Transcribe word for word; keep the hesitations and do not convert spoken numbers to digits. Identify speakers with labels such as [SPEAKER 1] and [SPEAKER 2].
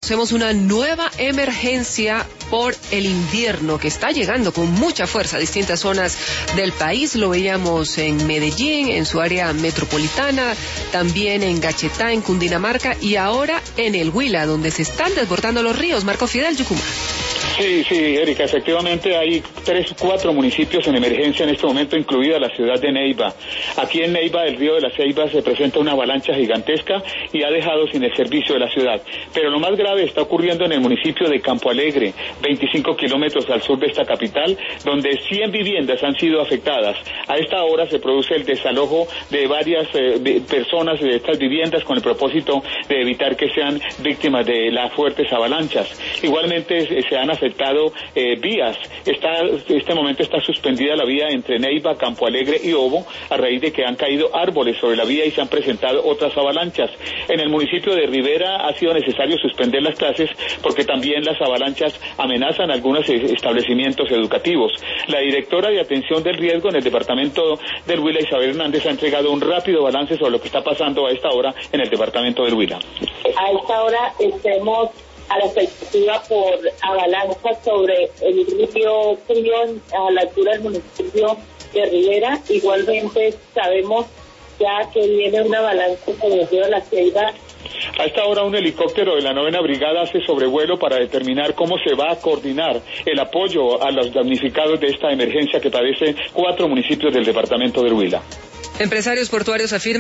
[SPEAKER 1] Hacemos una nueva emergencia por el invierno que está llegando con mucha fuerza a distintas zonas del país. Lo veíamos en Medellín, en su área metropolitana, también en Gachetá, en Cundinamarca y ahora en el Huila, donde se están desbordando los ríos. Marco Fidel, Yucumá.
[SPEAKER 2] Sí, sí, Erika, efectivamente hay tres, cuatro municipios en emergencia en este momento, incluida la ciudad de Neiva. Aquí en Neiva, el río de la Ceiba se presenta una avalancha gigantesca y ha dejado sin el servicio de la ciudad. Pero lo más grave está ocurriendo en el municipio de Campo Alegre, veinticinco kilómetros al sur de esta capital, donde cien viviendas han sido afectadas. A esta hora se produce el desalojo de varias eh, de personas de estas viviendas con el propósito de evitar que sean víctimas de las fuertes avalanchas. Igualmente eh, se han afectado afectado eh, vías. Está, este momento está suspendida la vía entre Neiva, Campo Alegre y Obo, a raíz de que han caído árboles sobre la vía y se han presentado otras avalanchas. En el municipio de Rivera ha sido necesario suspender las clases porque también las avalanchas amenazan algunos establecimientos educativos. La directora de atención del riesgo en el departamento del Huila, Isabel Hernández, ha entregado un rápido balance sobre lo que está pasando a esta hora en el departamento del Huila.
[SPEAKER 3] A esta hora estemos a la expectativa por avalanchas sobre el río Crión a la altura del municipio de Rivera. Igualmente sabemos ya que viene una avalancha sobre el río de la Ceiba.
[SPEAKER 2] A esta hora un helicóptero de la novena brigada hace sobrevuelo para determinar cómo se va a coordinar el apoyo a los damnificados de esta emergencia que padecen cuatro municipios del departamento del Huila.
[SPEAKER 1] Empresarios portuarios afirman